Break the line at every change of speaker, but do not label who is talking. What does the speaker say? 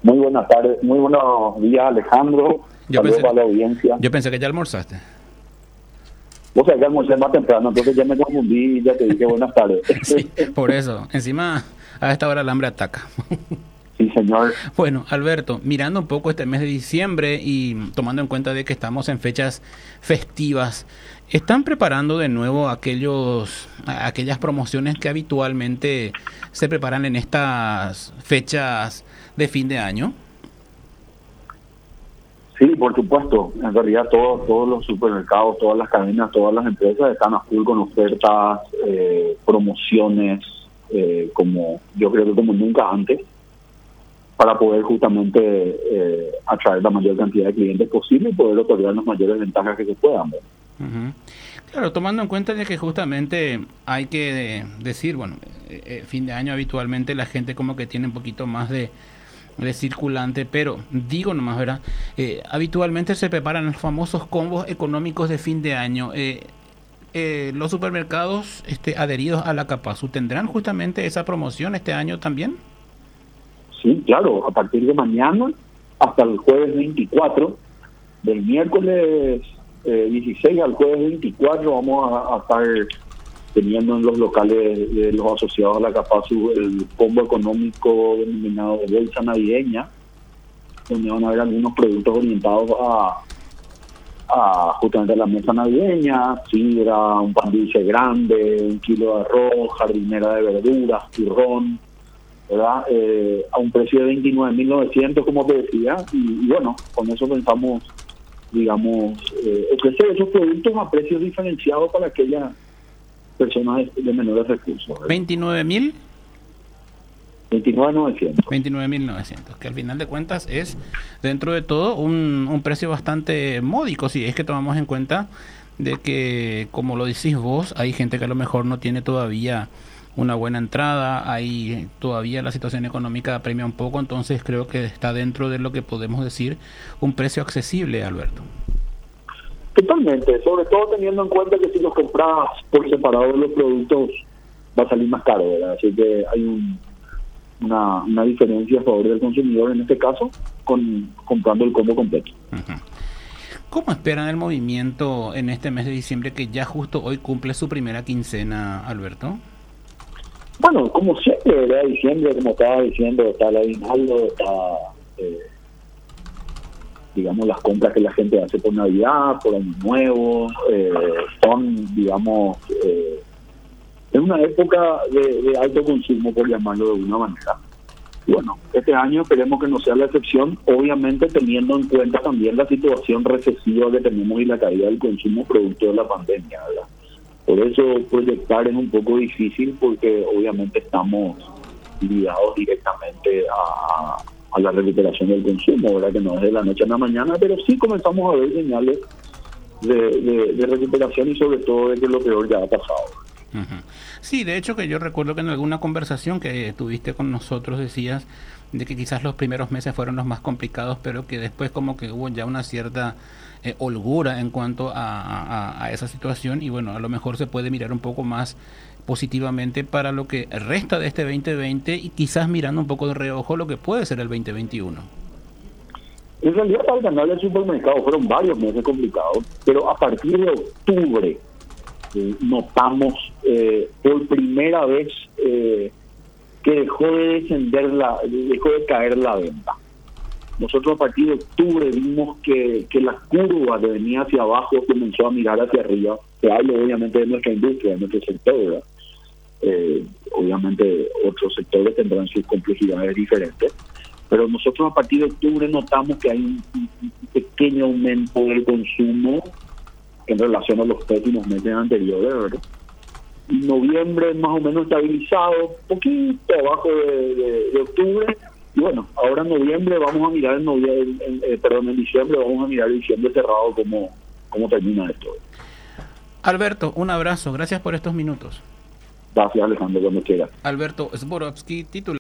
Muy buenas tardes, muy buenos días, Alejandro. Saludos a la audiencia.
Yo pensé que ya almorzaste.
Vos sabés que almorcé más temprano, entonces ya me confundí y ya te dije buenas tardes.
Sí, por eso. Encima, a esta hora el hambre ataca.
Sí, señor.
Bueno, Alberto, mirando un poco este mes de diciembre y tomando en cuenta de que estamos en fechas festivas, ¿están preparando de nuevo aquellas promociones que habitualmente se preparan en estas fechas de fin de año?
Sí, por supuesto. En realidad todos los supermercados, todas las cadenas, todas las empresas están a full con ofertas, promociones, como yo creo que como nunca antes, para poder justamente atraer la mayor cantidad de clientes posible y poder otorgar las mayores ventajas que se puedan ver.
Uh-huh. Claro, tomando en cuenta de que justamente hay que decir, bueno, fin de año habitualmente la gente como que tiene un poquito más de circulante, pero digo nomás, ¿verdad? Habitualmente se preparan los famosos combos económicos de fin de año. Los supermercados adheridos a la Capasu, ¿tendrán justamente esa promoción este año también?
Sí, claro, a partir de mañana hasta el jueves 24, del miércoles 16 al jueves 24 vamos a estar teniendo en los locales de los asociados a la Capasu el combo económico denominado de bolsa navideña, donde van a haber algunos productos orientados a justamente a la mesa navideña, sidra, un pan dulce grande, 1 kilo de arroz, jardinera de verduras, turrón, ¿verdad? A un precio de 29.900, como te decía, y bueno, con eso pensamos, digamos, ofrecer esos productos a precios diferenciados para aquellas personas de menores recursos.
¿29.000?
29.900.
29.900, que al final de cuentas es, dentro de todo, un precio bastante módico, si es que tomamos en cuenta de que, como lo decís vos, hay gente que a lo mejor no tiene todavía una buena entrada, hay todavía la situación económica apremia un poco, entonces creo que está dentro de lo que podemos decir un precio accesible, Alberto.
Totalmente, sobre todo teniendo en cuenta que si los compras por separado los productos va a salir más caro, ¿verdad? Así que hay una diferencia a favor del consumidor en este caso comprando el combo completo.
Uh-huh. ¿Cómo esperan el movimiento en este mes de diciembre que ya justo hoy cumple su primera quincena, Alberto?
Bueno, como siempre, ¿verdad? Diciembre, como estaba diciendo, está el aguinaldo, está digamos las compras que la gente hace por Navidad, por Año Nuevo, son, digamos, en una época de alto consumo, por llamarlo de alguna manera. Y bueno, este año esperemos que no sea la excepción, obviamente teniendo en cuenta también la situación recesiva que tenemos y la caída del consumo producto de la pandemia, ¿verdad? Por eso proyectar es un poco difícil porque obviamente estamos ligados directamente a la recuperación del consumo, ¿verdad? Que no es de la noche a la mañana, pero sí comenzamos a ver señales de recuperación y sobre todo de que lo peor ya ha pasado.
Uh-huh. Sí, de hecho que yo recuerdo que en alguna conversación que tuviste con nosotros decías de que quizás los primeros meses fueron los más complicados, pero que después como que hubo ya una cierta holgura en cuanto a esa situación y bueno, a lo mejor se puede mirar un poco más positivamente para lo que resta de este 2020 y quizás mirando un poco de reojo lo que puede ser el 2021.
En realidad para el canal del supermercado fueron varios meses complicados, pero a partir de octubre notamos por primera vez que dejó de caer la venta. Nosotros a partir de octubre vimos que la curva que venía hacia abajo comenzó a mirar hacia arriba. Se habla obviamente de nuestra industria, de nuestro sector, ¿verdad? Obviamente otros sectores tendrán sus complejidades diferentes, pero nosotros a partir de octubre notamos que hay un pequeño aumento del consumo en relación a los pésimos meses anteriores, ¿verdad? Noviembre más o menos estabilizado, poquito abajo de octubre, y bueno, ahora en noviembre vamos a mirar en diciembre vamos a mirar diciembre cerrado cómo termina esto.
Alberto, un abrazo, gracias por estos minutos.
Gracias, Alejandro, cuando quieras.
Alberto Zborowski, titular